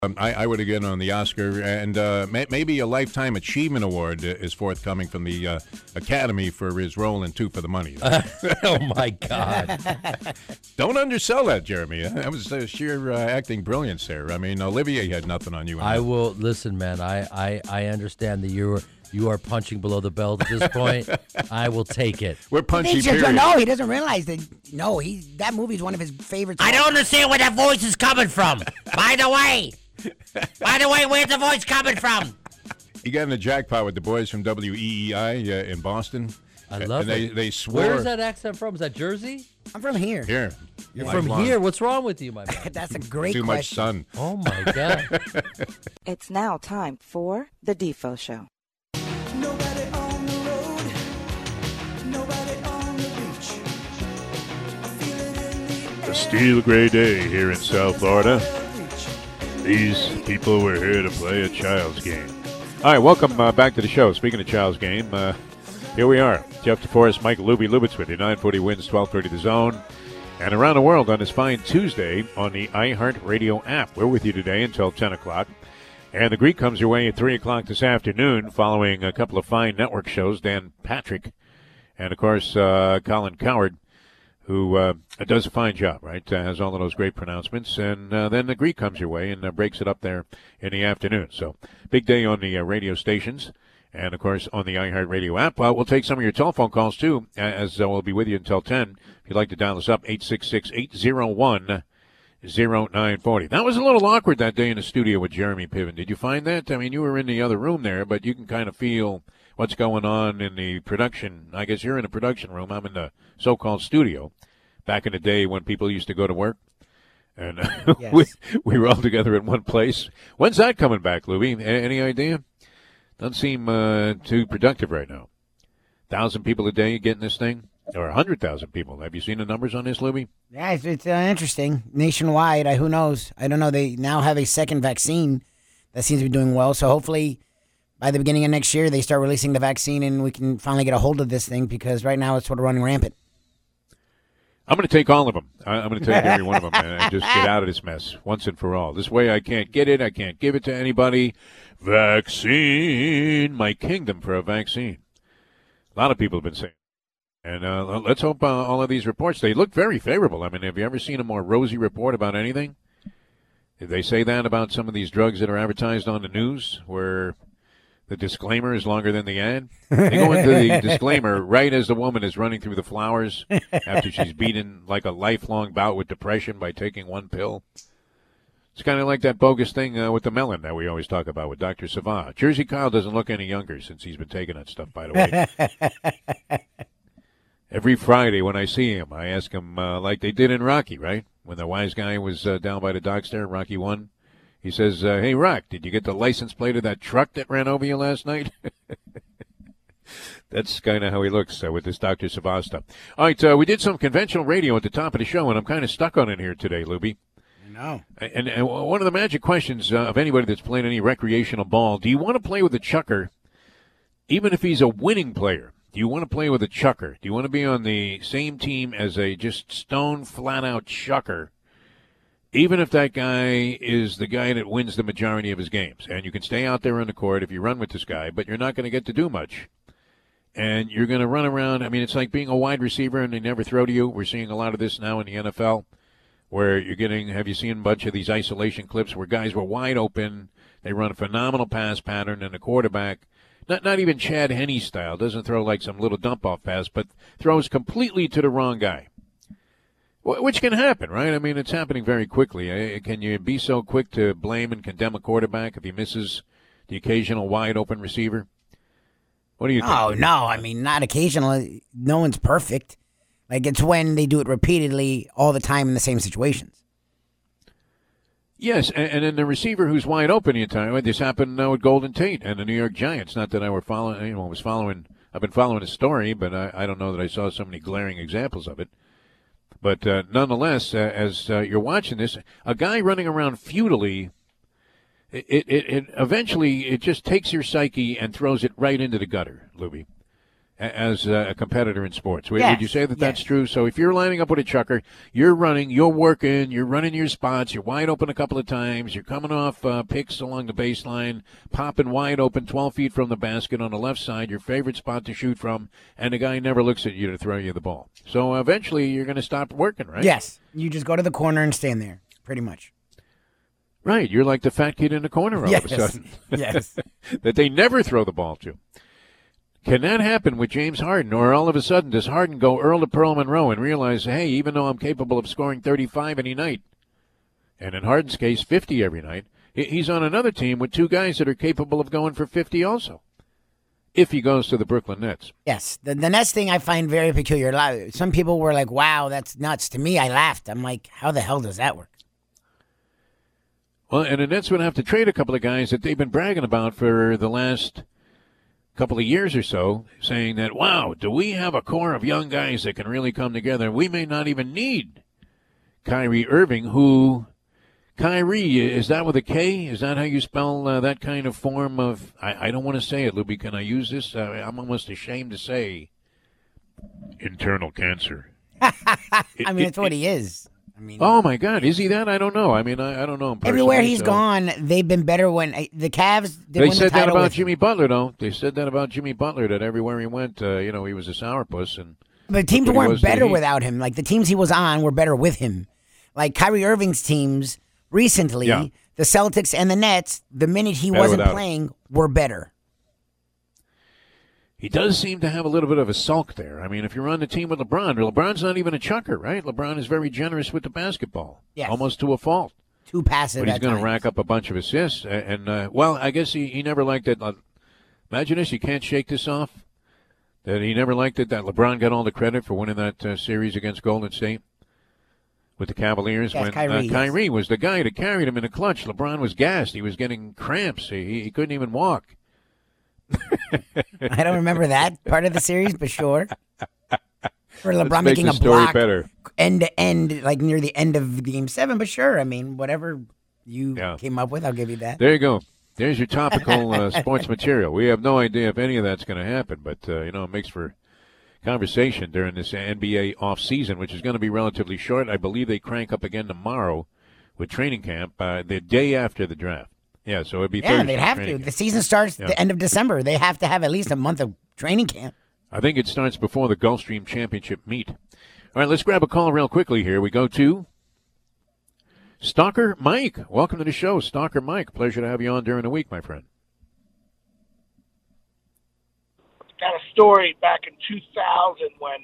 I would have given on the Oscar, and maybe a Lifetime Achievement Award is forthcoming from the Academy for his role in Two for the Money. Oh, my God. Don't undersell that, Jeremy. That was sheer acting brilliance there. I mean, Olivier had nothing on you. I will, listen, man, I understand that you are punching below the belt at this point. I will take it. We're punching, period. No, he doesn't realize that. No, that movie is one of his favorites. I don't understand where that voice is coming from. By the way, where's the voice coming from? You got in the jackpot with the boys from WEEI in Boston. I love it. They swore. Where is that accent from? Is that Jersey? I'm from here. Here. You're from here? What's wrong with you, my man? That's a great Too much sun. Oh, my God. It's now time for The Defo Show. Nobody on the road, nobody on the beach. I feel it in the air. A steel gray day here in South Florida. These people were here to play a child's game. All right, welcome back to the show. Speaking of child's game, here we are. Jeff DeForest, Mike Lubitz with you. 940 wins, 1230 The Zone. And around the world on this fine Tuesday on the iHeartRadio app. We're with you today until 10 o'clock. And the Greek comes your way at 3 o'clock this afternoon following a couple of fine network shows. Dan Patrick and, of course, Colin Coward, who does a fine job, right? Has all of those great pronouncements. And then the Greek comes your way and breaks it up there in the afternoon. So big day on the radio stations and, of course, on the iHeartRadio app. We'll take some of your telephone calls, too, as we'll be with you until 10. If you'd like to dial us up, 866-801-0940. That was a little awkward that day in the studio with Jeremy Piven. Did you find that? I mean, you were in the other room there, but you can kind of feel what's going on in the production. I guess you're in the production room. I'm in the so-called studio. Back in the day when people used to go to work. And Yes. we were all together in one place. When's that coming back, Louie? Any idea? Doesn't seem too productive right now. 1,000 people a day getting this thing? Or 100,000 people. Have you seen the numbers on this, Louie? Yeah, it's interesting. Nationwide, who knows? I don't know. They now have a second vaccine that seems to be doing well. So hopefully by the beginning of next year, they start releasing the vaccine and we can finally get a hold of this thing because right now it's sort of running rampant. I'm going to take all of them. I'm going to take every one of them and just get out of this mess once and for all. This way I can't get it. I can't give it to anybody. Vaccine. My kingdom for a vaccine. A lot of people have been saying. And let's hope all of these reports, they look very favorable. I mean, have you ever seen a more rosy report about anything? Did they say that about some of these drugs that are advertised on the news where the disclaimer is longer than the ad? They go into the disclaimer right as the woman is running through the flowers after she's beaten like a lifelong bout with depression by taking one pill. It's kind of like that bogus thing with the melon that we always talk about with Dr. Savah. Jersey Kyle doesn't look any younger since he's been taking that stuff, by the way. Every Friday when I see him, I ask him, like they did in Rocky, right? When the wise guy was down by the docks there, Rocky 1. He says, hey, Rock, did you get the license plate of that truck that ran over you last night? That's kind of how he looks with this Dr. Savah stuff. All right, we did some conventional radio at the top of the show, and I'm kind of stuck on it here today, Luby. No. And one of the magic questions of anybody that's playing any recreational ball, do you want to play with a chucker, even if he's a winning player? Do you want to play with a chucker? Do you want to be on the same team as a just stone flat-out chucker, even if that guy is the guy that wins the majority of his games? And you can stay out there on the court if you run with this guy, but you're not going to get to do much. And you're going to run around. I mean, it's like being a wide receiver and they never throw to you. We're seeing a lot of this now in the NFL where you're getting, have you seen a bunch of these isolation clips where guys were wide open, they run a phenomenal pass pattern, and the quarterback, not even Chad Henne style, doesn't throw like some little dump-off pass, but throws completely to the wrong guy, which can happen, right? I mean, it's happening very quickly. Can you be so quick to blame and condemn a quarterback if he misses the occasional wide-open receiver? What do you think? Oh, no. I mean, not occasionally. No one's perfect. Like, it's when they do it repeatedly all the time in the same situations. Yes, and then the receiver who's wide open the entire way. This happened with Golden Tate and the New York Giants. Not that I were following, I've been following the story, but I don't know that I saw so many glaring examples of it. But nonetheless, as you're watching this, a guy running around futilely, it eventually it just takes your psyche and throws it right into the gutter, Luby. as a competitor in sports. Would Yes, you say that that's yes. true? So if you're lining up with a chucker, you're running, you're working, you're running your spots, you're wide open a couple of times, you're coming off picks along the baseline, popping wide open 12 feet from the basket on the left side, your favorite spot to shoot from, and the guy never looks at you to throw you the ball. So eventually you're going to stop working, right? Yes. You just go to the corner and stand there, pretty much. Right. You're like the fat kid in the corner all of a sudden. Yes. That they never throw the ball to. Can that happen with James Harden, or all of a sudden does Harden go Earl to Pearl Monroe and realize, hey, even though I'm capable of scoring 35 any night, and in Harden's case 50 every night, he's on another team with two guys that are capable of going for 50 also, if he goes to the Brooklyn Nets. Yes. The Nets thing I find very peculiar. Some people were like, wow, that's nuts. To me, I laughed. I'm like, how the hell does that work? Well, and the Nets would have to trade a couple of guys that they've been bragging about for the last couple of years or so, saying that, wow, do we have a core of young guys that can really come together? We may not even need Kyrie Irving, who, Kyrie, is that with a K? Is that how you spell that kind of form of, I don't want to say it, Luby, can I use this? I'm almost ashamed to say internal cancer. I mean, it's what he is. I mean, Oh, my God, is he that? I don't know. I mean, I don't know him personally. everywhere he's so- gone, they've been better when the Cavs. They win the said that title about with- Jimmy Butler, though. They said that about Jimmy Butler, that everywhere he went, he was a sourpuss. And But teams look what he weren't was to the better Heat. without him. Like the teams he was on were better with him. Like Kyrie Irving's teams recently, Yeah. the Celtics and the Nets, the minute he Better wasn't without him. playing, were better. He does seem to have a little bit of a sulk there. I mean, if you're on the team with LeBron's not even a chucker, right? LeBron is very generous with the basketball, Yes. almost to a fault. Too passive. But he's at going to times. rack up a bunch of assists. And well, I guess he never liked it. Imagine this, you can't shake this off. That he never liked it, that LeBron got all the credit for winning that series against Golden State with the Cavaliers. Yes, when Kyrie, yes. Kyrie was the guy that carried him in the clutch. LeBron was gassed. He was getting cramps. He couldn't even walk. I don't remember that part of the series, but sure. For LeBron Let's make making the a story block better. end to end, like near the end of Game 7, but sure. I mean, whatever you Yeah. came up with, I'll give you that. There you go. There's your topical sports material. We have no idea if any of that's going to happen, but, it makes for conversation during this NBA offseason, which is going to be relatively short. I believe they crank up again tomorrow with training camp the day after the draft. Yeah, so it'd be Yeah, Thursday. they'd have to. training The camp. season starts Yeah. the end of December. They have to have at least a month of training camp. I think it starts before the Gulfstream Championship meet. All right, let's grab a call real quickly here. We go to Stalker Mike. Welcome to the show, Stalker Mike. Pleasure to have you on during the week, my friend. Got a story back in 2000 when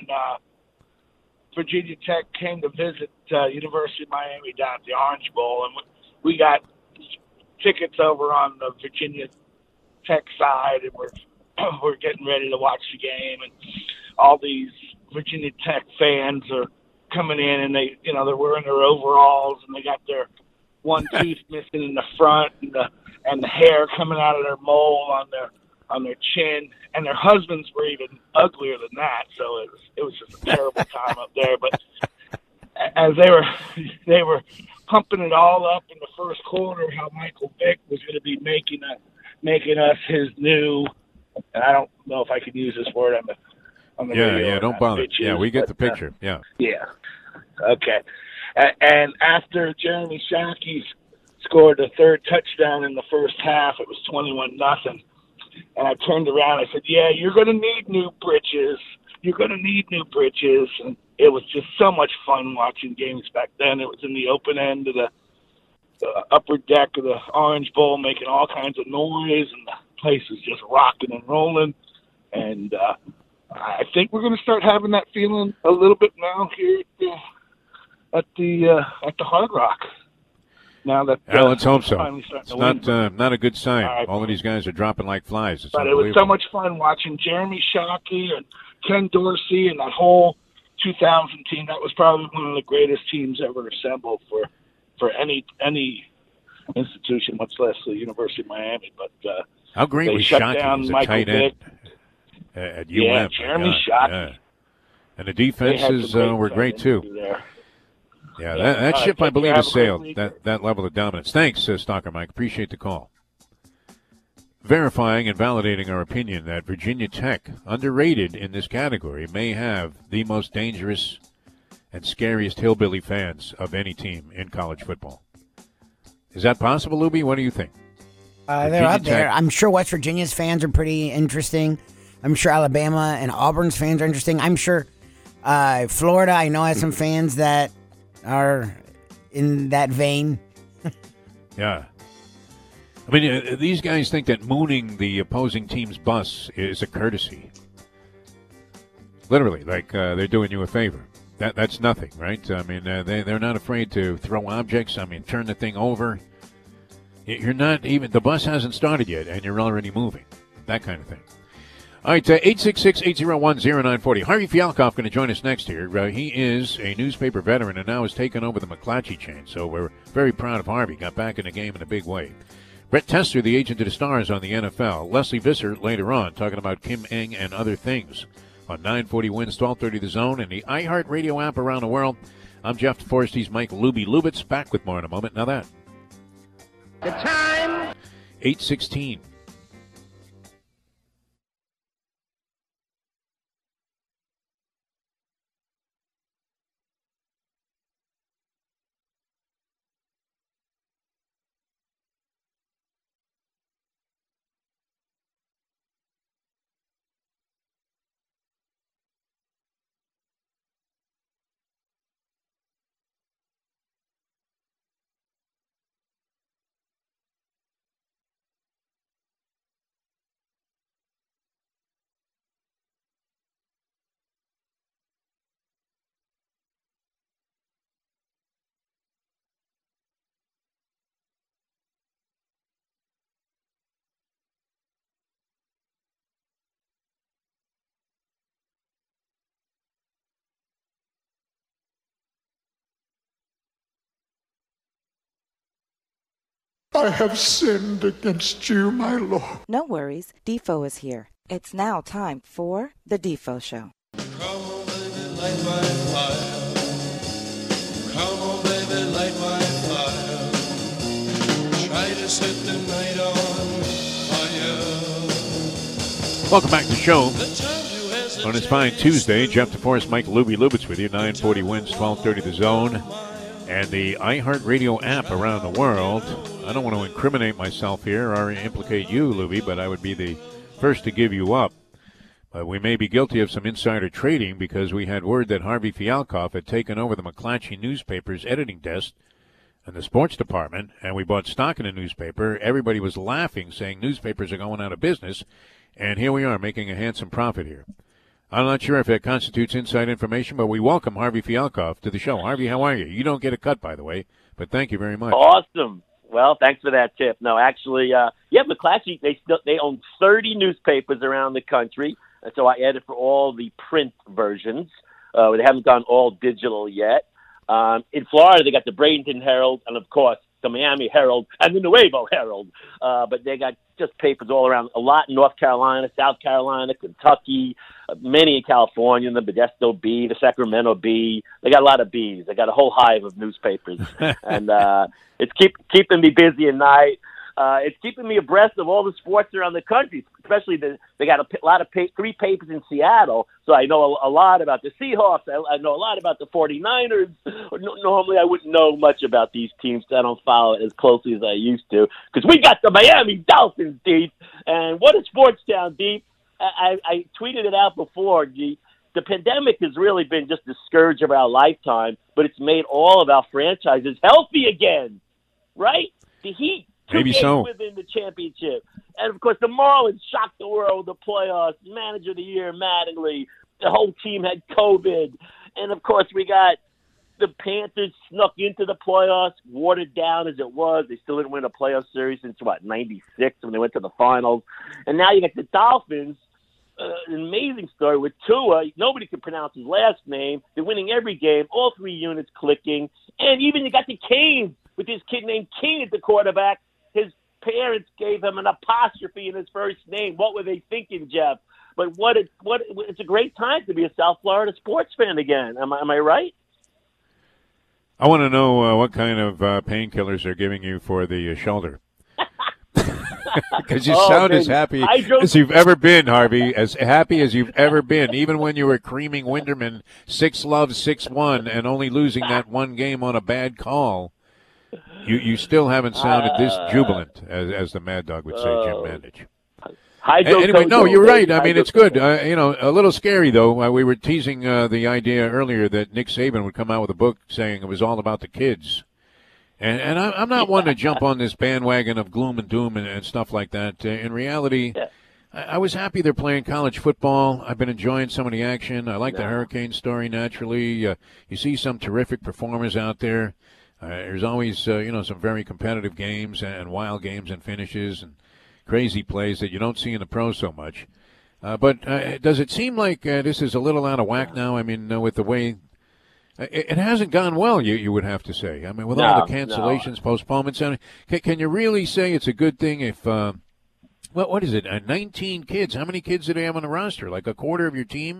Virginia Tech came to visit University of Miami down at the Orange Bowl, and we got tickets over on the Virginia Tech side, and we're getting ready to watch the game, and all these Virginia Tech fans are coming in, and they're wearing their overalls, and they got their one tooth missing in the front, and the hair coming out of their mole on their chin, and their husbands were even uglier than that. So it was just a terrible time up there. But as they were pumping it all up in the first quarter, how Michael Vick was going to be making us his new, and I don't know if I can use this word on the radio. Yeah, or don't not, bother. bitches, Yeah, we get but, the picture. Yeah. Yeah. Okay. And after Jeremy Shockey scored the third touchdown in the first half, it was 21-0. And I turned around. I said, "Yeah, you're going to need new britches. You're going to need new britches." And it was just so much fun watching games back then. It was in the open end of the upper deck of the Orange Bowl, making all kinds of noise, and the place was just rocking and rolling. And I think we're going to start having that feeling a little bit now here at the Hard Rock. Now that Let's hope so. finally starting It's to win. not a good sign. All right. All of these guys are dropping like flies. It's But it was so unbelievable. much fun watching Jeremy Shockey and Ken Dorsey and that whole 2000 team. That was probably one of the greatest teams ever assembled for any institution, much less the University of Miami. But How great they was shut Shockey down as a Michael tight end Vick. at UM? Yeah, my Jeremy God, Shockey. yeah. And the They had defenses some were great, tight too. ends there. Yeah, Yeah. that All right, ship, I take believe, care. has Have a great sailed, week. that level of dominance. Thanks, Stalker Mike. Appreciate the call. verifying and validating our opinion that Virginia Tech, underrated in this category, may have the most dangerous and scariest hillbilly fans of any team in college football. Is that possible, Luby? What do you think? They're up there. I'm sure West Virginia's fans are pretty interesting. I'm sure Alabama and Auburn's fans are interesting. I'm sure Florida, I know, has some fans that are in that vein. Yeah. I mean, these guys think that mooning the opposing team's bus is a courtesy. Literally, like they're doing you a favor. That's nothing, right? I mean, they're not afraid to throw objects. I mean, turn the thing over. You're not even, the bus hasn't started yet, and you're already moving. That kind of thing. All right, 866-801-0940. Harvey Fialkoff going to join us next here. He is a newspaper veteran and now has taken over the McClatchy chain, so we're very proud of Harvey. Got back in the game in a big way. Brett Tester, the agent of the stars on the NFL. Leslie Visser later on, talking about Kim Eng and other things on 940 Wins, 1230 The Zone, and the iHeartRadio app around the world. I'm Jeff DeForest. He's Mike Luby Lubitz. Back with more in a moment. Now that. The time. 8:16. I have sinned against you, my Lord. No worries, Defoe is here. It's now time for The Defoe Show. Come on, baby, light my fire. Come on, baby, light my fire. Try to set the night on fire. Welcome back to the show. On this fine Tuesday, Jeff DeForest, Mike Luby Lubitz with you. 940 Wins, 1230 The Zone. And the iHeartRadio app around the world. I don't want to incriminate myself here or implicate you, Luby, but I would be the first to give you up. But we may be guilty of some insider trading because we had word that Harvey Fialkoff had taken over the McClatchy newspaper's editing desk and the sports department, and we bought stock in the newspaper. Everybody was laughing, saying newspapers are going out of business, and here we are making a handsome profit here. I'm not sure if it constitutes inside information, but we welcome Harvey Fialkoff to the show. Harvey, how are you? You don't get a cut, by the way, but thank you very much. Awesome. Well, thanks for that tip. No, actually, McClatchy, they own 30 newspapers around the country, and so I edit for all the print versions. They haven't gone all digital yet. In Florida, they got the Bradenton Herald and, of course, the Miami Herald and the Nuevo Herald. But they got just papers all around, a lot in North Carolina, South Carolina, Kentucky, many in California, the Modesto Bee, the Sacramento Bee. They got a lot of bees. They got a whole hive of newspapers. And it's keeping me busy at night. It's keeping me abreast of all the sports around the country, especially they got a lot of 3 papers in Seattle, so I know a lot about the Seahawks. I know a lot about the 49ers. Normally I wouldn't know much about these teams. I don't follow it as closely as I used to because we got the Miami Dolphins, Deep. And what a sports town, Deep. I tweeted it out before. The pandemic has really been just the scourge of our lifetime, but it's made all of our franchises healthy again, right? The Heat. Maybe so. Within the championship. And, of course, the Marlins shocked the world with the playoffs. Manager of the year, Mattingly. The whole team had COVID. And, of course, we got the Panthers snuck into the playoffs, watered down as it was. They still didn't win a playoff series since, 96 when they went to the finals. And now you got the Dolphins. An amazing story with Tua. Nobody could pronounce his last name. They're winning every game. All 3 units clicking. And even you got the Canes with this kid named King at the quarterback. His parents gave him an apostrophe in his first name. What were they thinking, Jeff? But it's a great time to be a South Florida sports fan again. Am I right? I want to know what kind of painkillers they're giving you for the shoulder. Because you sound as happy as you've ever been, Harvey. As happy as you've ever been, even when you were creaming Winderman 6-love, 6-1, and only losing that one game on a bad call. You still haven't sounded this jubilant, as the Mad Dog would say, Jim Mandich. Anyway, no, you're right. I mean, it's good. A little scary, though. We were teasing the idea earlier that Nick Saban would come out with a book saying it was all about the kids. And I'm not one to jump on this bandwagon of gloom and doom and stuff like that. In reality, I was happy they're playing college football. I've been enjoying some of the action. I like the Hurricane story, naturally. You see some terrific performers out there. There's always, some very competitive games and wild games and finishes and crazy plays that you don't see in the pros so much. But does it seem like this is a little out of whack now? I mean, with the way it hasn't gone well, you would have to say. I mean, with all the cancellations, postponements, can you really say it's a good thing if what is it? 19 kids. How many kids do they have on the roster? Like a quarter of your team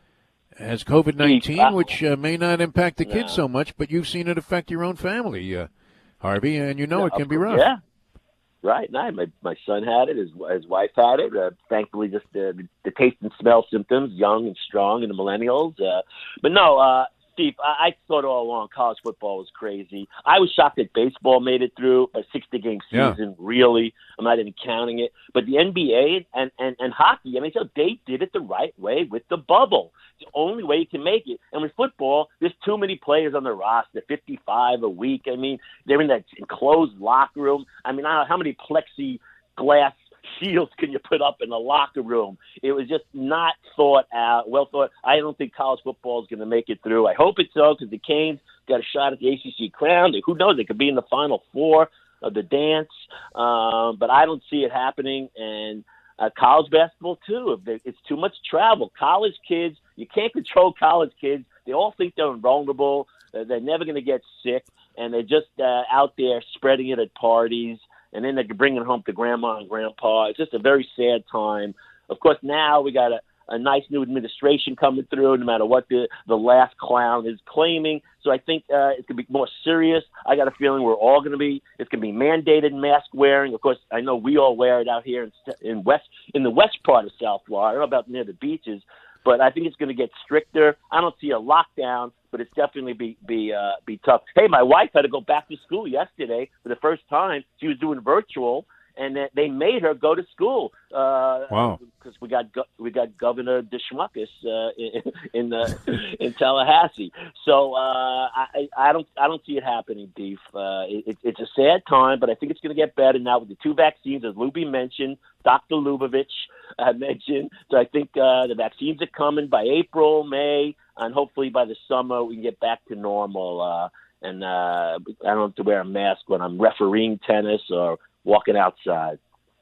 has COVID-19, which may not impact the kids so much, but you've seen it affect your own family, Harvey, and it can be rough. Yeah. Right. No, my son had it. His wife had it. Thankfully, just the taste and smell symptoms, young and strong, and the millennials. But no, Steve, I thought all along college football was crazy. I was shocked that baseball made it through a 60-game season, really. I'm not even counting it. But the NBA and hockey, I mean, so they did it the right way with the bubble. It's the only way you can make it. And with football, there's too many players on the roster, 55 a week. I mean, they're in that enclosed locker room. I mean, I don't know how many plexiglass shields can you put up in the locker room? It was just not thought out, well thought. I don't think college football is going to make it through. I hope it's so because the Canes got a shot at the ACC crown. Who knows? They could be in the Final Four of the dance. But I don't see it happening. And college basketball, too. It's too much travel. College kids, you can't control college kids. They all think they're invulnerable. They're never going to get sick. And they're just out there spreading it at parties. And then they can bring it home to grandma and grandpa. It's just a very sad time. Of course, now we got a nice new administration coming through, no matter what the last clown is claiming. So I think it could be more serious. I got a feeling we're all going to be – it's going to be mandated mask wearing. Of course, I know we all wear it out here in the west part of South Florida. I don't know about near the beaches. But I think it's going to get stricter. I don't see a lockdown, but it's definitely be tough. Hey, my wife had to go back to school yesterday for the first time. She was doing virtual, and they made her go to school. Wow! Because we got Governor DeSchmuckus in Tallahassee. So I don't see it happening, Beef. It's a sad time, but I think it's going to get better now with the 2 vaccines, as Luby mentioned. Dr. Lubavitch mentioned. So I think the vaccines are coming by April, May, and hopefully by the summer we can get back to normal. And I don't have to wear a mask when I'm refereeing tennis or walking outside.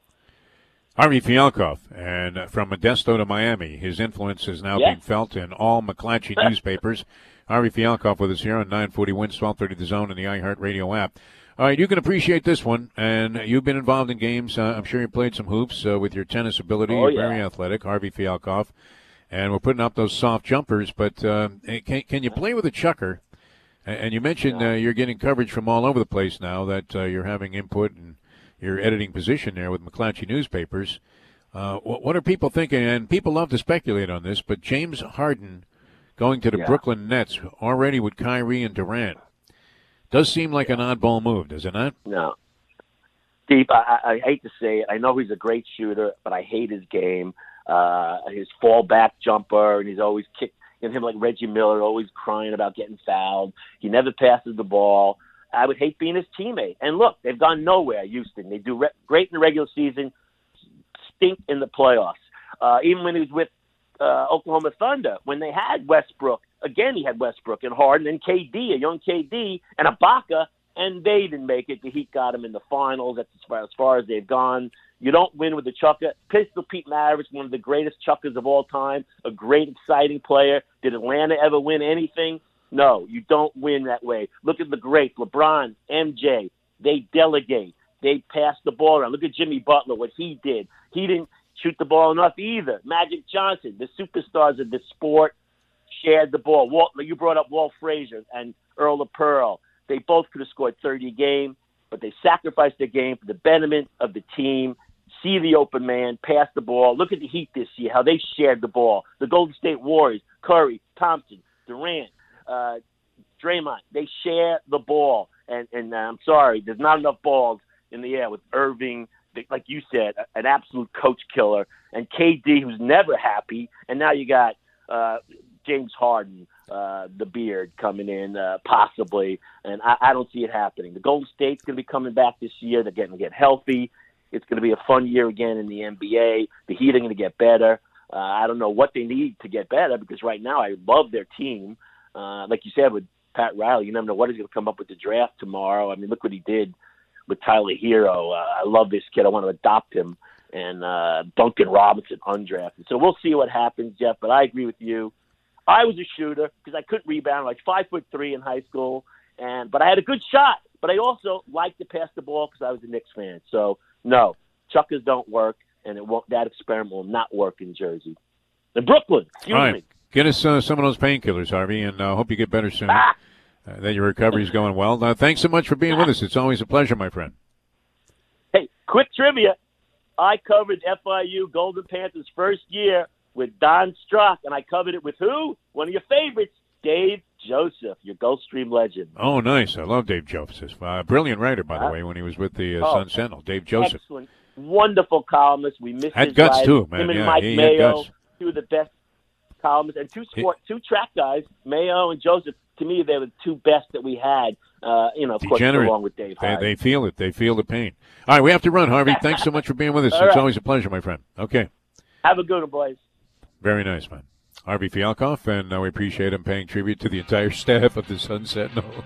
Harvey Fialkov, and from Modesto to Miami, his influence is now being felt in all McClatchy newspapers. Harvey Fialkov with us here on 940 Wins, 1230 The Zone, and the iHeartRadio app. All right, you can appreciate this one, and you've been involved in games. I'm sure you played some hoops with your tennis ability. You're very athletic, Harvey Fialkov, and we're putting up those soft jumpers. But can you play with a chucker? And you mentioned you're getting coverage from all over the place now that you're having input and your editing position there with McClatchy newspapers. What are people thinking? And people love to speculate on this, but James Harden going to the Brooklyn Nets already with Kyrie and Durant does seem like an oddball move, does it not? No. Steve, I hate to say it. I know he's a great shooter, but I hate his game. His fallback jumper, and he's always kicked him like Reggie Miller, always crying about getting fouled. He never passes the ball. I would hate being his teammate. And look, they've gone nowhere, Houston. They do great in the regular season, stink in the playoffs. Even when he was with Oklahoma Thunder, when they had Westbrook, again he had Westbrook and Harden and KD, a young KD, and Ibaka, and they didn't make it. The Heat got him in the finals. That's as far as they've gone. You don't win with the chucker. Pistol Pete Maravich, one of the greatest chuckers of all time, a great, exciting player. Did Atlanta ever win anything? No, you don't win that way. Look at the greats, LeBron, MJ. They delegate. They pass the ball around. Look at Jimmy Butler, what he did. He didn't shoot the ball enough either. Magic Johnson, the superstars of the sport, shared the ball. You brought up Walt Frazier and Earl of Pearl. They both could have scored 30 a game, but they sacrificed their game for the betterment of the team. see the open man, pass the ball. Look at the Heat this year, how they shared the ball. The Golden State Warriors, Curry, Thompson, Durant, Draymond, they share the ball. And I'm sorry, there's not enough balls in the air with Irving, like you said, an absolute coach killer, and KD, who's never happy. And now you got James Harden, the beard, coming in possibly, and I don't see it happening. The Golden State's going to be coming back this year. They're going to get healthy. It's going to be a fun year again in the NBA. The Heat are going to get better. I don't know what they need to get better, because right now I love their team. Like you said, with Pat Riley, you never know what he's going to come up with the draft tomorrow. I mean, look what he did with Tyler Hero. I love this kid. I want to adopt him. And Duncan Robinson undrafted. So we'll see what happens, Jeff. But I agree with you. I was a shooter because I couldn't rebound. Like 5'3" in high school, but I had a good shot. But I also liked to pass the ball because I was a Knicks fan. So no, chuckers don't work, and that experiment will not work in Jersey. In Brooklyn, excuse me. Get us some of those painkillers, Harvey, and hope you get better soon. That your recovery is going well. Thanks so much for being with us. It's always a pleasure, my friend. Hey, quick trivia. I covered FIU Golden Panthers' first year with Don Strock, and I covered it with who? One of your favorites, Dave Joseph, your Gulfstream legend. Oh, nice. I love Dave Joseph. Brilliant writer, by the way, when he was with the Sun Sentinel. Dave Joseph. Excellent. Wonderful columnist. We missed had his guts, writing. too, man. Him and yeah, Mike he Mayo, had guts. two of the best columnists, and two track guys, Mayo and Joseph. To me, they were the two best that we had, of course, along with Dave Hyde. They feel it. They feel the pain. All right, we have to run, Harvey. Thanks so much for being with us. It's always a pleasure, my friend. Okay. Have a good one, boys. Very nice, man. Harvey Fialkoff, and we appreciate him paying tribute to the entire staff of the Sun Sentinel.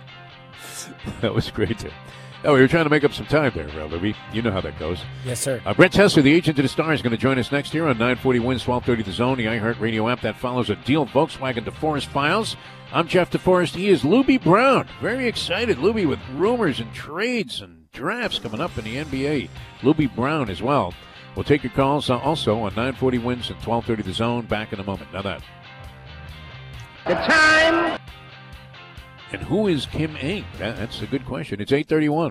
That was great. We were trying to make up some time there, Louie. You know how that goes. Yes, sir. Brett Tesler, the agent of the Star, is going to join us next year on 940 Wins, 1230 The Zone, the iHeartRadio app. That follows a Deal Volkswagen DeForest Files. I'm Jeff DeForest. He is Luby Brown. Very excited, Luby, with rumors and trades and drafts coming up in the NBA. Luby Brown as well. We'll take your calls also on 940 Wins and 1230 The Zone. Back in a moment. Now that. The time. And who is Kim Ng? That's a good question. It's 8:31.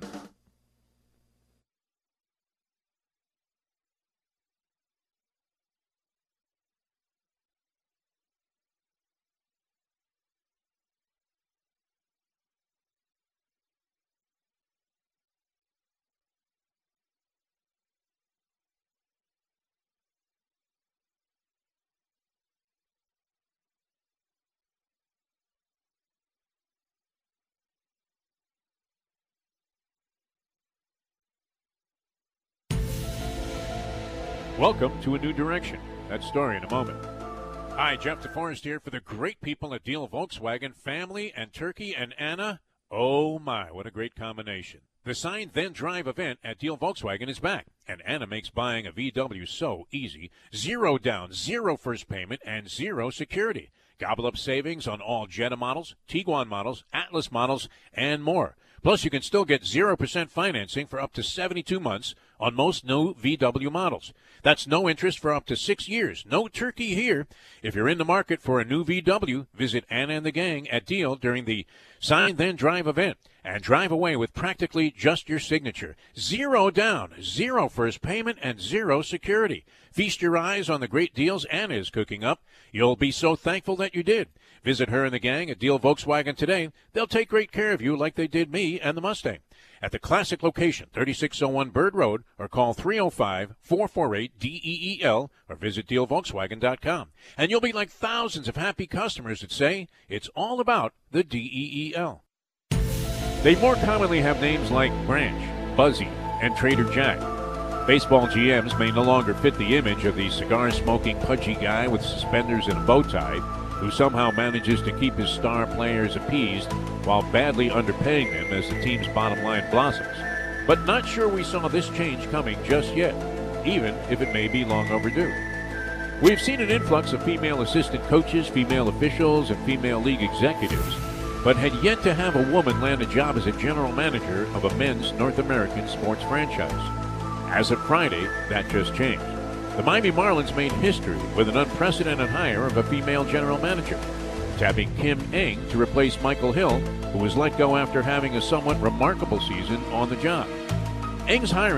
Welcome to A New Direction. That story in a moment. Hi, Jeff DeForest here for the great people at Deal Volkswagen. Family and turkey and Anna. Oh my, what a great combination. The Sign Then Drive event at Deal Volkswagen is back, and Anna makes buying a VW so easy. 0 down, 0 first payment, and 0 security. Gobble up savings on all Jetta models, Tiguan models, Atlas models, and more. Plus, you can still get 0% financing for up to 72 months on most new VW models. That's no interest for up to 6 years. No turkey here. If you're in the market for a new VW, visit Anna and the gang at Deal during the Sign Then Drive event and drive away with practically just your signature. 0 down, 0 first payment, and 0 security. Feast your eyes on the great deals Anna is cooking up. You'll be so thankful that you did. Visit her and the gang at Deal Volkswagen today. They'll take great care of you like they did me and the Mustang. At the classic location, 3601 Bird Road, or call 305-448-DEEL, or visit DealVolkswagen.com. And you'll be like thousands of happy customers that say it's all about the DEEL. They more commonly have names like Branch, Buzzy, and Trader Jack. Baseball GMs may no longer fit the image of the cigar-smoking, pudgy guy with suspenders and a bow tie who somehow manages to keep his star players appeased while badly underpaying them as the team's bottom line blossoms. But not sure we saw this change coming just yet, even if it may be long overdue. We've seen an influx of female assistant coaches, female officials, and female league executives, but had yet to have a woman land a job as a general manager of a men's North American sports franchise. As of Friday, that just changed. The Miami Marlins made history with an unprecedented hire of a female general manager, tapping Kim Ng to replace Michael Hill, who was let go after having a somewhat remarkable season on the job. Ng's hiring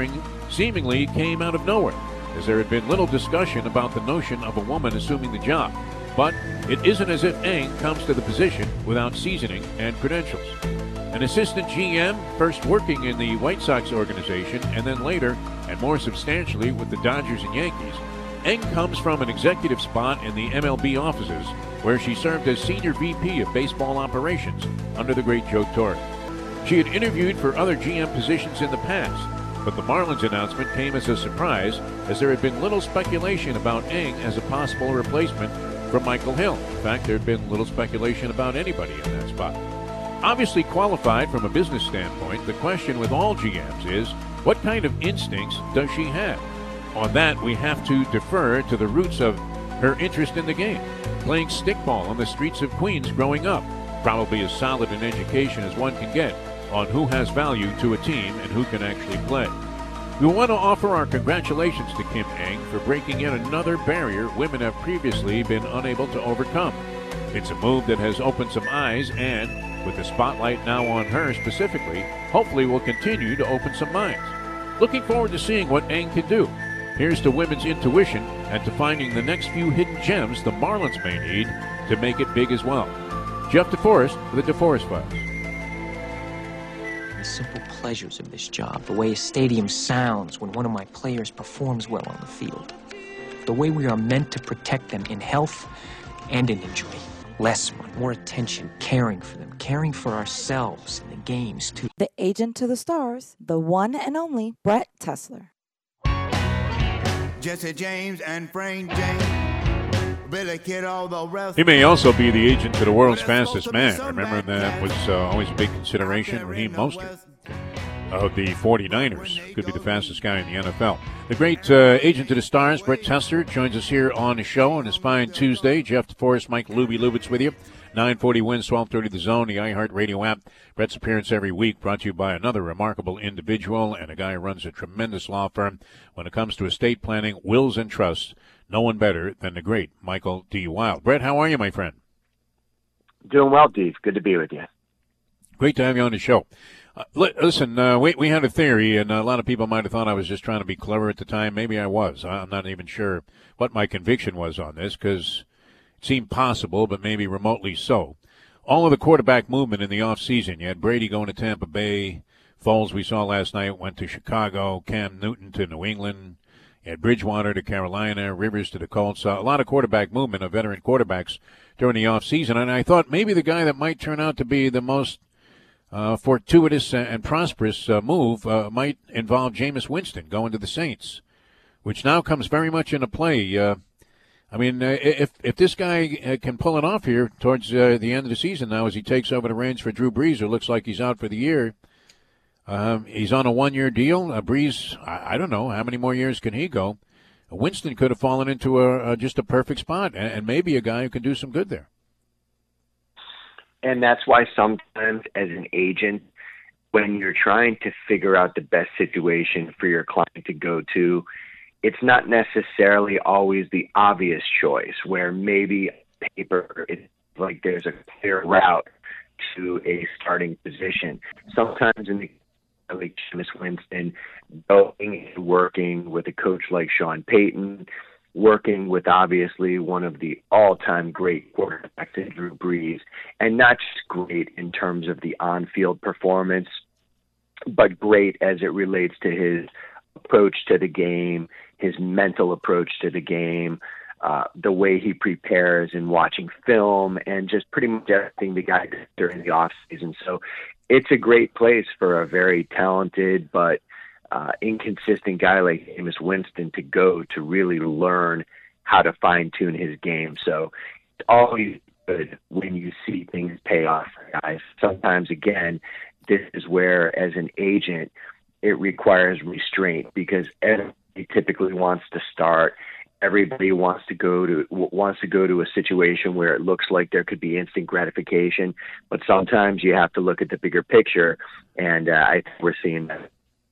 seemingly came out of nowhere, as there had been little discussion about the notion of a woman assuming the job. But it isn't as if Eng comes to the position without seasoning and credentials. An assistant GM, first working in the White Sox organization and then later, and more substantially, with the Dodgers and Yankees, Eng comes from an executive spot in the MLB offices, where she served as senior VP of baseball operations under the great Joe Torre. She had interviewed for other GM positions in the past, but the Marlins announcement came as a surprise, as there had been little speculation about Eng as a possible replacement for Michael Hill. In fact, there had been little speculation about anybody in that spot. Obviously qualified from a business standpoint, the question with all GMs is, what kind of instincts does she have? On that, we have to defer to the roots of her interest in the game, playing stickball on the streets of Queens growing up, probably as solid an education as one can get on who has value to a team and who can actually play. We want to offer our congratulations to Kim Eng for breaking yet another barrier women have previously been unable to overcome. It's a move that has opened some eyes and, with the spotlight now on her specifically, hopefully will continue to open some minds. Looking forward to seeing what Eng can do. Here's to women's intuition and to finding the next few hidden gems the Marlins may need to make it big as well. Jeff DeForest with the DeForest Files. The simple pleasures of this job, the way a stadium sounds when one of my players performs well on the field, the way we are meant to protect them in health and in injury. Less money, more attention, caring for them, caring for ourselves in the games too. The agent to the stars, the one and only Brett Tessler. Jesse James and Frank James, Billy Kid, all the rest. He may also be the agent to the world's fastest man. Remember that was always a big consideration. Raheem Mostert of the 49ers could be the fastest guy in the NFL. The great agent to the stars, Brett Tessler, joins us here on the show on this fine Tuesday. Jeff DeForest, Mike Lubitz with you. 940 wins, 1230 The Zone, the iHeartRadio app. Brett's appearance every week brought to you by another remarkable individual and a guy who runs a tremendous law firm. When it comes to estate planning, wills, and trusts, no one better than the great Michael D. Wild. Brett, how are you, my friend? Doing well, Dave. Good to be with you. Great to have you on the show. Listen, we had a theory, and a lot of people might have thought I was just trying to be clever at the time. Maybe I was. I'm not even sure what my conviction was on this, because it seemed possible, but maybe remotely so. All of the quarterback movement in the offseason. You had Brady going to Tampa Bay. Foles, we saw last night, went to Chicago. Cam Newton to New England. You had Bridgewater to Carolina. Rivers to the Colts. A lot of quarterback movement of veteran quarterbacks during the offseason. And I thought maybe the guy that might turn out to be the most fortuitous and prosperous move might involve Jameis Winston going to the Saints, which now comes very much into play. If this guy can pull it off here towards the end of the season now as he takes over the reins for Drew Brees, who looks like he's out for the year, he's on a one-year deal. Brees, I don't know, how many more years can he go? Winston could have fallen into just a perfect spot and maybe a guy who can do some good there. And that's why sometimes as an agent, when you're trying to figure out the best situation for your client to go to, it's not necessarily always the obvious choice where maybe on paper it's like there's a clear route to a starting position. Sometimes in the like Jameis Winston, going and working with a coach like Sean Payton, working with obviously one of the all-time great quarterbacks in Drew Brees, and not just great in terms of the on-field performance, but great as it relates to his approach to the game, his mental approach to the game, the way he prepares and watching film, and just pretty much everything the guy does during the offseason. So it's a great place for a very talented but inconsistent guy like Jameis Winston to go to really learn how to fine-tune his game. So it's always good when you see things pay off for guys. Sometimes, again, this is where, as an agent, it requires restraint because everybody typically wants to start. Everybody wants to go to a situation where it looks like there could be instant gratification, but sometimes you have to look at the bigger picture, and I think we're seeing that.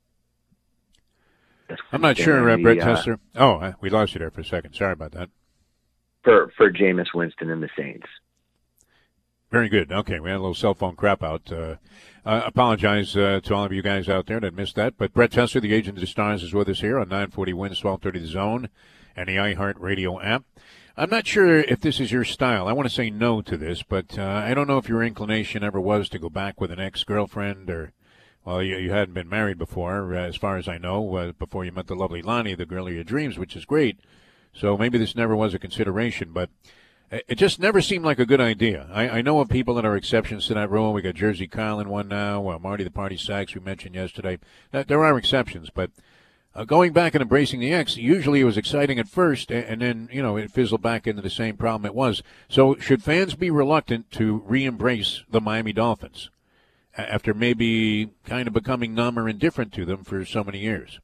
I'm not sure, Brett Tessler. We lost you there for a second. Sorry about that. For Jameis Winston and the Saints. Very good. Okay, we had a little cell phone crap out. Apologize to all of you guys out there that missed that. But Brett Tesser, the agent of the Stars, is with us here on 940 Wins, 1230 The Zone, and the iHeartRadio app. I'm not sure if this is your style. I want to say no to this, but I don't know if your inclination ever was to go back with an ex-girlfriend or, well, you hadn't been married before, as far as I know, before you met the lovely Lonnie, the girl of your dreams, which is great. So maybe this never was a consideration, but it just never seemed like a good idea. I know of people that are exceptions to that rule. We got Jersey Kyle in one now, Marty the Party Sachs we mentioned yesterday. There are exceptions, but going back and embracing the ex, usually it was exciting at first, and then, it fizzled back into the same problem it was. So should fans be reluctant to re-embrace the Miami Dolphins after maybe kind of becoming numb or indifferent to them for so many years?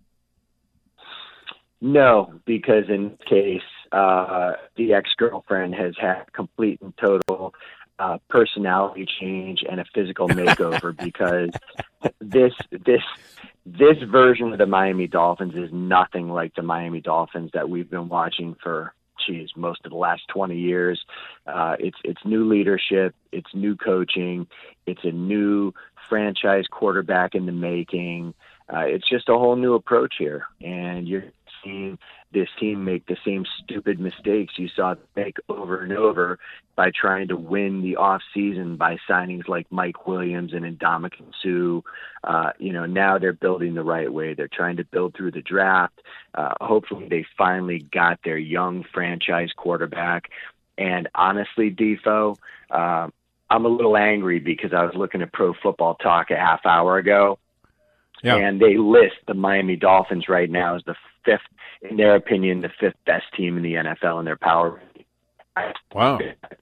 No, because in this case, the ex-girlfriend has had complete and total personality change and a physical makeover because this version of the Miami Dolphins is nothing like the Miami Dolphins that we've been watching for most of the last 20 years. It's new leadership, it's new coaching, it's a new franchise quarterback in the making. It's just a whole new approach here, and you're seeing this team make the same stupid mistakes you saw them make over and over by trying to win the off season by signings like Mike Williams and Ndamukong Suh. Now they're building the right way. They're trying to build through the draft. Hopefully they finally got their young franchise quarterback. And honestly, Defo, I'm a little angry because I was looking at Pro Football Talk a half hour ago. Yeah. And they list the Miami Dolphins right now as the fifth, in their opinion, the fifth best team in the NFL in their power. Wow.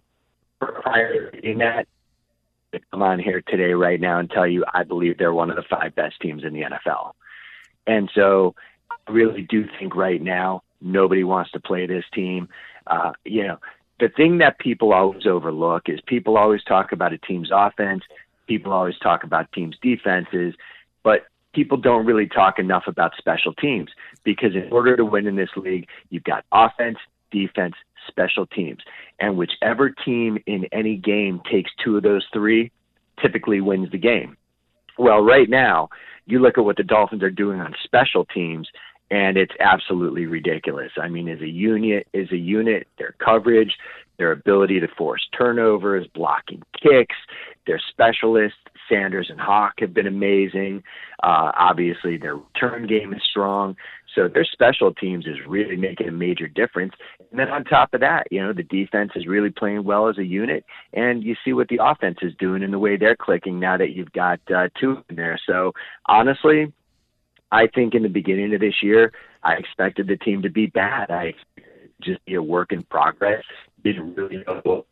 Prior to reading that, to come on here today right now and tell you I believe they're one of the 5 best teams in the NFL. And so I really do think right now nobody wants to play this team. The thing that people always overlook is people always talk about a team's offense. People always talk about teams' defenses. But people don't really talk enough about special teams because in order to win in this league, you've got offense, defense, special teams. And whichever team in any game takes 2 of those 3 typically wins the game. Well, right now, you look at what the Dolphins are doing on special teams, and it's absolutely ridiculous. I mean, as a unit, their coverage, their ability to force turnovers, blocking kicks, their specialists, Sanders and Hawk, have been amazing. Obviously, their return game is strong. So their special teams is really making a major difference. And then on top of that, the defense is really playing well as a unit. And you see what the offense is doing and the way they're clicking now that you've got 2 in there. So honestly, I think in the beginning of this year, I expected the team to be bad. I expected it to just be a work in progress. Didn't really know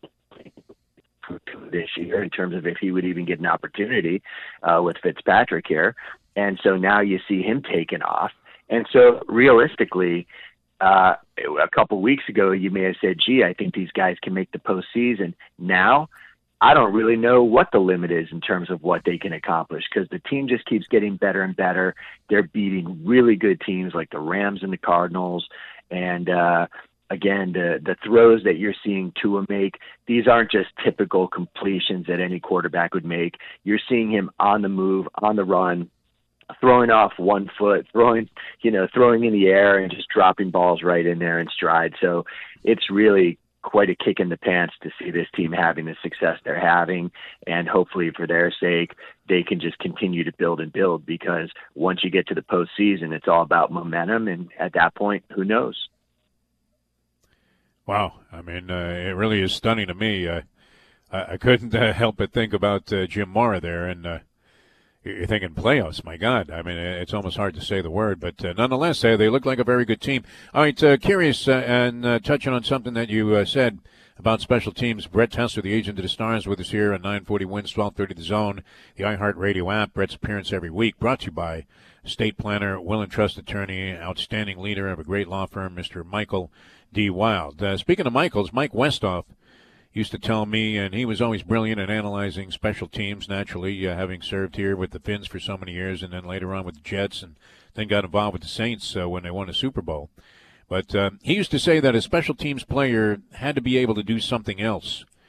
this year in terms of if he would even get an opportunity with Fitzpatrick here. And so now you see him taking off. And so realistically, a couple weeks ago, you may have said, gee, I think these guys can make the postseason. Now, I don't really know what the limit is in terms of what they can accomplish because the team just keeps getting better and better. They're beating really good teams like the Rams and the Cardinals. And, again, the throws that you're seeing Tua make, these aren't just typical completions that any quarterback would make. You're seeing him on the move, on the run, throwing off one foot, throwing in the air and just dropping balls right in there in stride. So it's really quite a kick in the pants to see this team having the success they're having. And hopefully for their sake, they can just continue to build and build because once you get to the postseason, it's all about momentum. And at that point, who knows? Wow. I mean, it really is stunning to me. I couldn't help but think about Jim Mora there, and you're thinking playoffs. My God. I mean, it's almost hard to say the word, but nonetheless, they look like a very good team. All right, curious, and touching on something that you said about special teams, Brett Tesser, the agent of the Stars, with us here on 940 Wins, 1230 The Zone, the iHeartRadio app. Brett's appearance every week, brought to you by estate planner, will and trust attorney, outstanding leader of a great law firm, Mr. Michael D. Wild. Speaking of Michaels, Mike Westhoff used to tell me, and he was always brilliant at analyzing special teams, naturally, having served here with the Finns for so many years and then later on with the Jets and then got involved with the Saints when they won a Super Bowl. But he used to say that a special teams player had to be able to do something else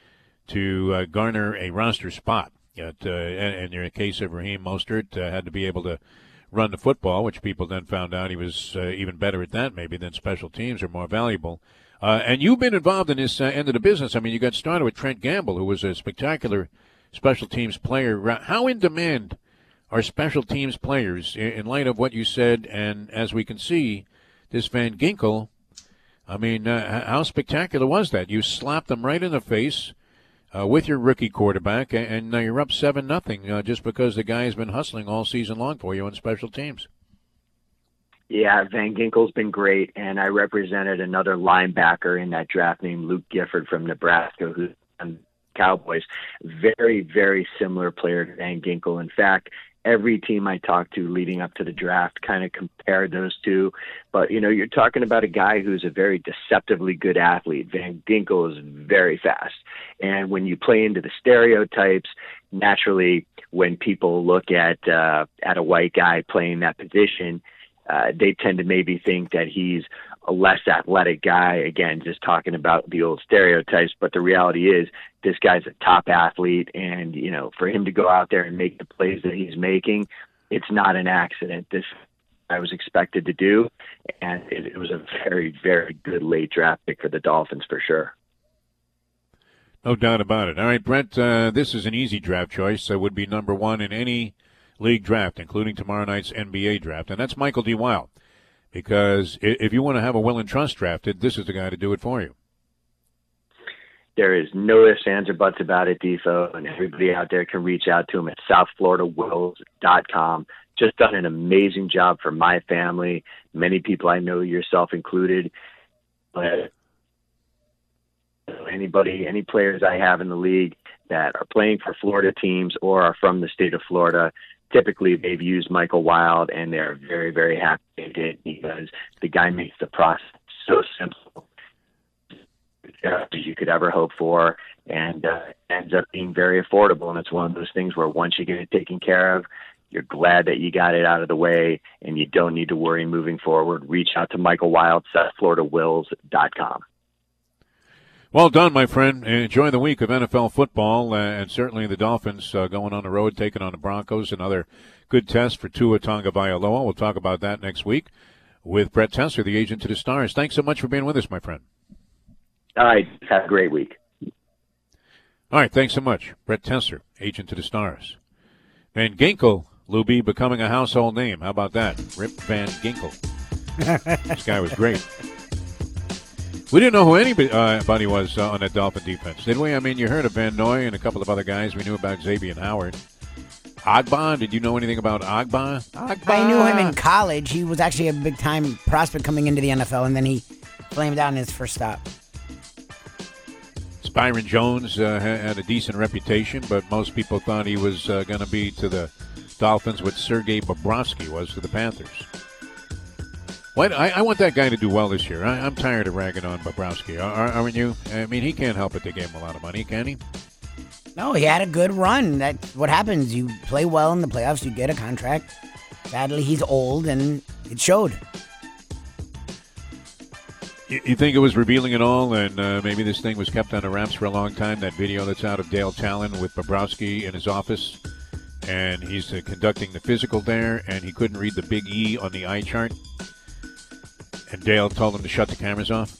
to garner a roster spot. And in the case of Raheem Mostert, had to be able to run the football, which people then found out he was even better at that maybe than special teams, or more valuable. And you've been involved in this end of the business. I mean, you got started with Trent Gamble, who was a spectacular special teams player. How in demand are special teams players in light of what you said? And as we can see, this Van Ginkel, I mean, how spectacular was that? You slapped them right in the face with your rookie quarterback, and now you're up 7-0 just because the guy has been hustling all season long for you on special teams. Yeah, Van Ginkel's been great, and I represented another linebacker in that draft named Luke Gifford from Nebraska, who's on Cowboys. Very, very similar player to Van Ginkel. In fact, every team I talked to leading up to the draft kind of compared those two. But, you know, you're talking about a guy who's a very deceptively good athlete. Van Ginkel is very fast. And when you play into the stereotypes, naturally, when people look at a white guy playing that position, they tend to maybe think that he's a less athletic guy. Again, just talking about the old stereotypes. But the reality is this guy's a top athlete. And, you know, for him to go out there and make the plays that he's making, it's not an accident. This I was expected to do. And it was a very, very good late draft pick for the Dolphins for sure. No doubt about it. All right, Brent, this is an easy draft choice. That would be number one in any league draft, including tomorrow night's NBA draft, and that's Michael D. Wild. Because if you want to have a Will and Trust drafted, this is the guy to do it for you. There is no ifs, ands, or buts about it, Defo, and everybody out there can reach out to him at southfloridawills.com. Just done an amazing job for my family, many people I know, yourself included. Any players I have in the league that are playing for Florida teams or are from the state of Florida, typically they've used Michael Wild, and they're very, very happy they did, because the guy makes the process so simple as you could ever hope for, and ends up being very affordable. And it's one of those things where once you get it taken care of, you're glad that you got it out of the way, and you don't need to worry moving forward. Reach out to Michael Wild, southfloridawills.com. Well done, my friend. Enjoy the week of NFL football, and certainly the Dolphins going on the road, taking on the Broncos. Another good test for Tua Tagovailoa. We'll talk about that next week with Brett Tesser, the agent to the Stars. Thanks so much for being with us, my friend. All right. Have a great week. All right. Thanks so much. Brett Tesser, agent to the Stars. Van Ginkel, Luby, becoming a household name. How about that? Rip Van Ginkel. This guy was great. We didn't know who anybody was on that Dolphin defense, did we? I mean, you heard of Van Noy and a couple of other guys. We knew about Xavier Howard. Agba, did you know anything about Agba? I knew him in college. He was actually a big-time prospect coming into the NFL, and then he flamed out in his first stop. Byron Jones had a decent reputation, but most people thought he was going to be to the Dolphins what Sergei Bobrovsky was to the Panthers. I want that guy to do well this year. I'm tired of ragging on Bobrovsky. Aren't you? I mean, he can't help it. They gave him a lot of money, can he? No, he had a good run. That's what happens. You play well in the playoffs, you get a contract. Sadly, he's old, and it showed. You think it was revealing at all, and maybe this thing was kept under wraps for a long time, that video that's out of Dale Talon with Bobrovsky in his office, and he's conducting the physical there, and he couldn't read the big E on the eye chart? And Dale told him to shut the cameras off?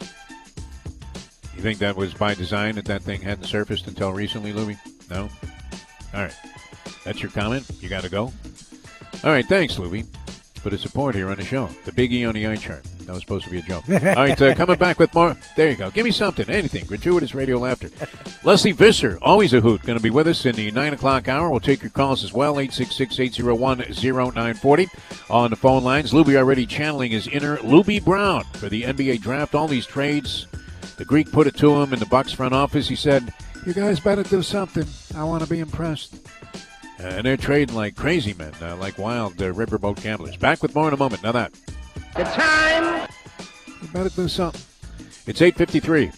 You think that was by design, that thing hadn't surfaced until recently, Louie? No? All right. That's your comment? You got to go? All right, thanks, Louie, for the support here on the show. The big E on the eye chart. That was supposed to be a joke. All right, coming back with more. There you go. Give me something, anything. Gratuitous radio laughter. Leslie Visser, always a hoot, going to be with us in the 9 o'clock hour. We'll take your calls as well, 866-801-0940 on the phone lines. Luby already channeling his inner Luby Brown for the NBA draft. All these trades, the Greek put it to him in the Bucks front office. He said, you guys better do something. I want to be impressed. And they're trading like crazy men, like wild riverboat gamblers. Back with more in a moment. Now that. The time. You better do something. It's 8:53.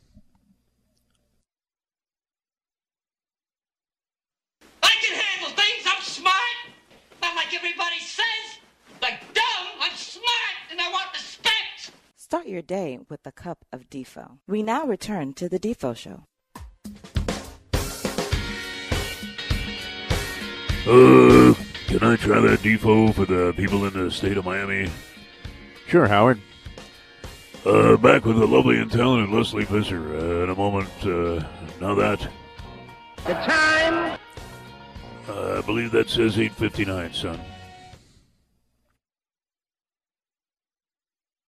I can handle things. I'm smart. Not like everybody says. Like dumb. I'm smart, and I want respect. Start your day with a cup of Defo. We now return to the Defo Show. Can I try that Defo for the people in the state of Miami? Sure, Howard. Back with the lovely and talented Leslie Visser in a moment. Now that. The time. I believe that says 8:59, son.